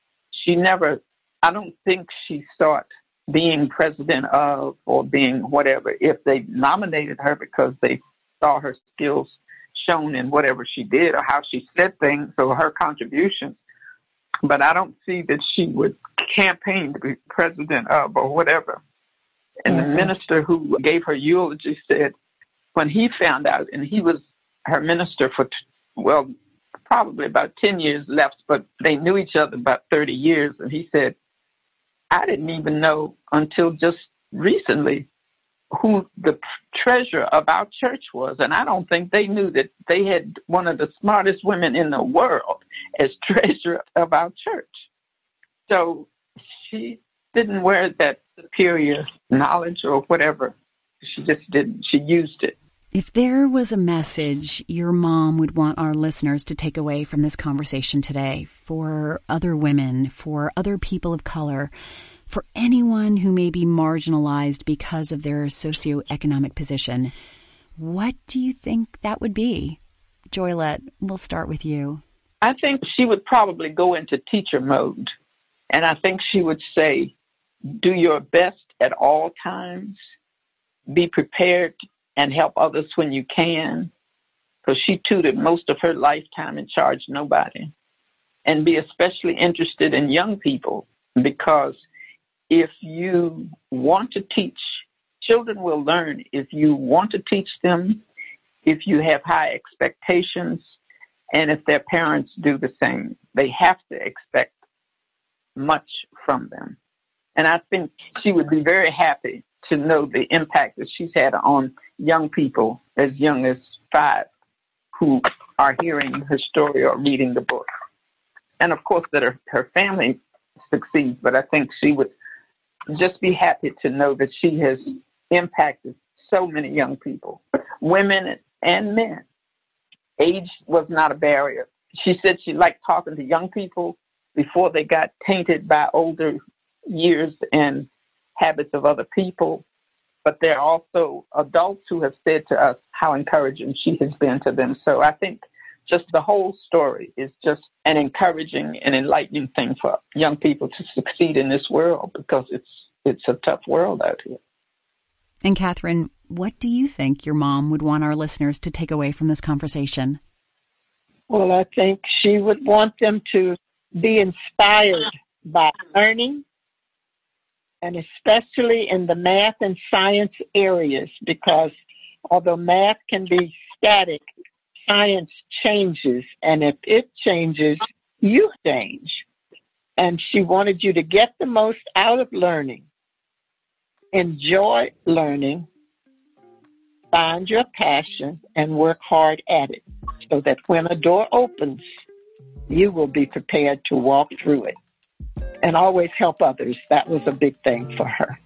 I don't think she sought being president of or being whatever if they nominated her because they saw her skills shown in whatever she did or how she said things or her contributions. But I don't see that she would campaign to be president of or whatever. And the minister who gave her eulogy said when he found out, and he was her minister for, probably about 10 years left, but they knew each other about 30 years. And he said, I didn't even know until just recently who the treasurer of our church was. And I don't think they knew that they had one of the smartest women in the world as treasurer of our church. So she didn't wear that superior knowledge or whatever. She just didn't. She used it. If there was a message your mom would want our listeners to take away from this conversation today for other women, for other people of color, for anyone who may be marginalized because of their socioeconomic position, what do you think that would be? Joylette, we'll start with you. I think she would probably go into teacher mode. And I think she would say, do your best at all times. Be prepared and help others when you can. Because she tutored most of her lifetime and charged nobody. And be especially interested in young people, because if you want to teach, children will learn. If you want to teach them, if you have high expectations, and if their parents do the same, they have to expect much from them. And I think she would be very happy to know the impact that she's had on young people as young as 5 who are hearing her story or reading the book. And of course that her family succeeds, but I think she would just be happy to know that she has impacted so many young people, women and men. Age was not a barrier. She said she liked talking to young people before they got tainted by older years and habits of other people. But there are also adults who have said to us how encouraging she has been to them. So I think just the whole story is just an encouraging and enlightening thing for young people to succeed in this world, because it's a tough world out here. And Catherine, what do you think your mom would want our listeners to take away from this conversation? Well, I think she would want them to be inspired by learning, and especially in the math and science areas, because although math can be static, science changes, and if it changes, you change. And she wanted you to get the most out of learning. Enjoy learning, find your passion, and work hard at it, so that when a door opens, you will be prepared to walk through it. And always help others. That was a big thing for her.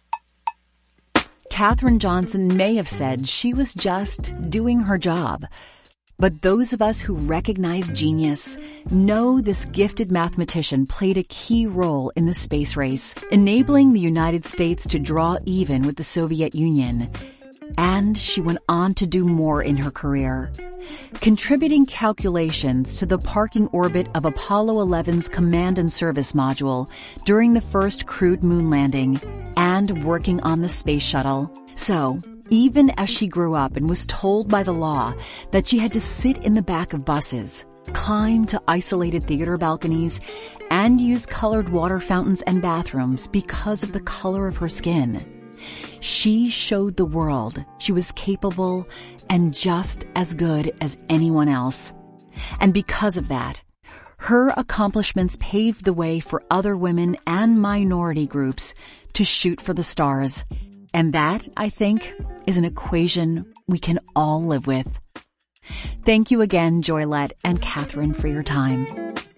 Katherine Johnson may have said she was just doing her job. But those of us who recognize genius know this gifted mathematician played a key role in the space race, enabling the United States to draw even with the Soviet Union. And she went on to do more in her career, contributing calculations to the parking orbit of Apollo 11's Command and Service Module during the first crewed moon landing, and working on the space shuttle. So, even as she grew up and was told by the law that she had to sit in the back of buses, climb to isolated theater balconies, and use colored water fountains and bathrooms because of the color of her skin, she showed the world she was capable and just as good as anyone else. And because of that, her accomplishments paved the way for other women and minority groups to shoot for the stars And that, I think, is an equation we can all live with. Thank you again, Joylette and Catherine, for your time.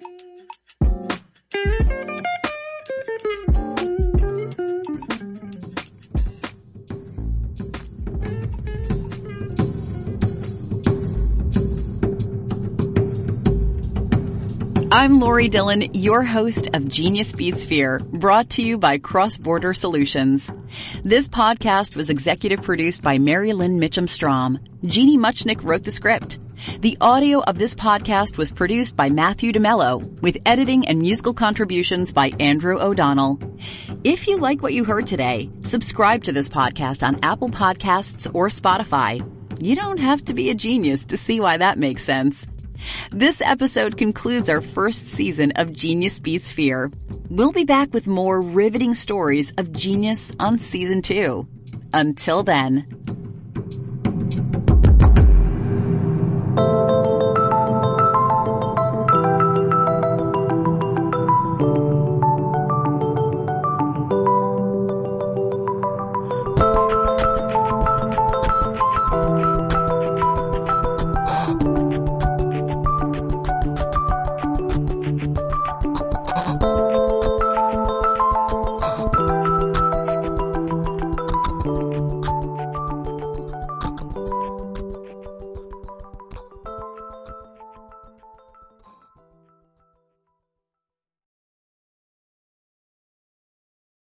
I'm Lori Dillon, your host of Genius Beats Fear, brought to you by Cross Border Solutions. This podcast was executive produced by Mary Lynn Mitchum-Strom. Jeannie Muchnick wrote the script. The audio of this podcast was produced by Matthew DeMello, with editing and musical contributions by Andrew O'Donnell. If you like what you heard today, subscribe to this podcast on Apple Podcasts or Spotify. You don't have to be a genius to see why that makes sense. This episode concludes our first season of Genius Beats Fear. We'll be back with more riveting stories of genius on season 2. Until then.